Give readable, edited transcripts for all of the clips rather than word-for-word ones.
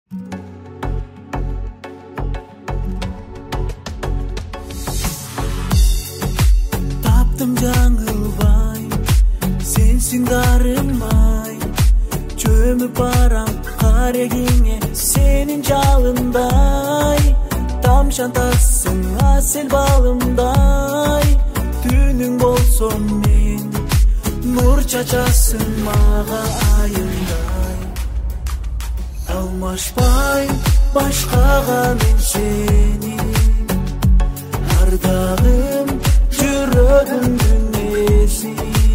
Таптым жаңылбай, сенсиң дарымай, чөмүп барам карегиңе сенин жалындай. Тамшантасың асел балымдай, түнүң болсом мен, нур чачасың мага айымдай. Алмашпай башкага мен сени, ардагым жүрөгүм дүнеси,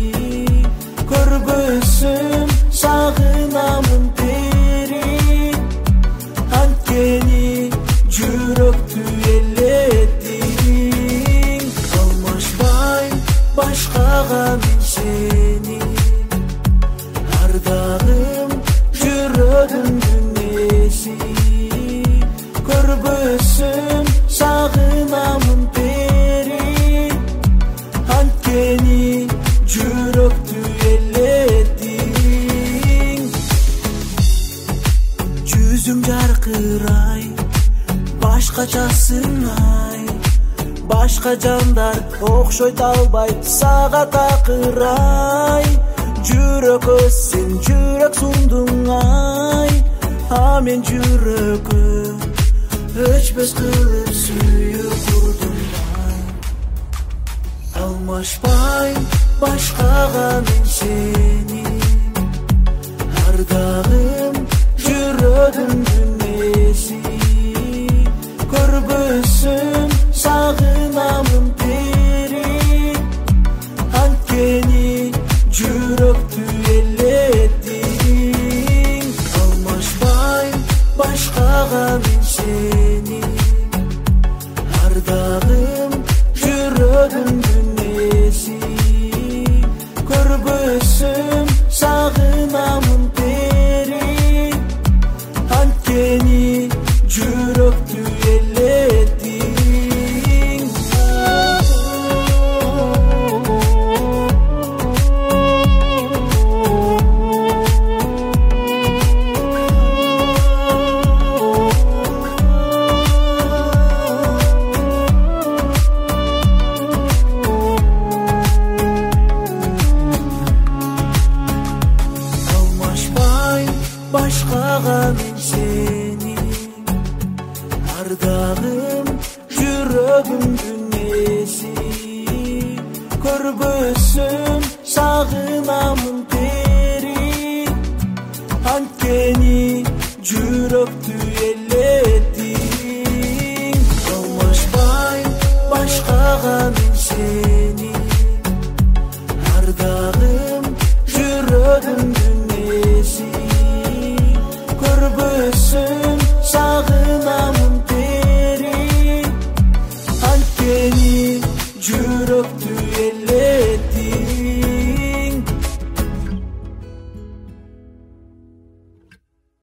көрбөсүм сагынамын терең, анткени жүрөктү элеттиң. Алмашпай башкага мен сени, ардагым жүрөгүм дүнеси, көрбөсүм сагынамын терең, анткени жүрөктү элеттиң. Жүзүң жаркырай, башкачасың ай, башка жандар окшойт албай сага такырай. Жүрөккө сен жүрөк сундуң ай, а мен жүрөккө өчпөс кылып сүйүп курдум ай. Алмашпай башкага мен сени, ардагым жүрөгүм дүнеси, көрбөсүм сагынамын терең, анткени жүрөктү элеттиң. Алмашпай башкага мен сени, ардагым жүрөгүм дүнеси, көрбөсүм сагынамын терең, анткени жүрөктү элеттиң. Алмашпай башкага мен сени, ардагым жүрөгүм дүнеси, көрбөсүм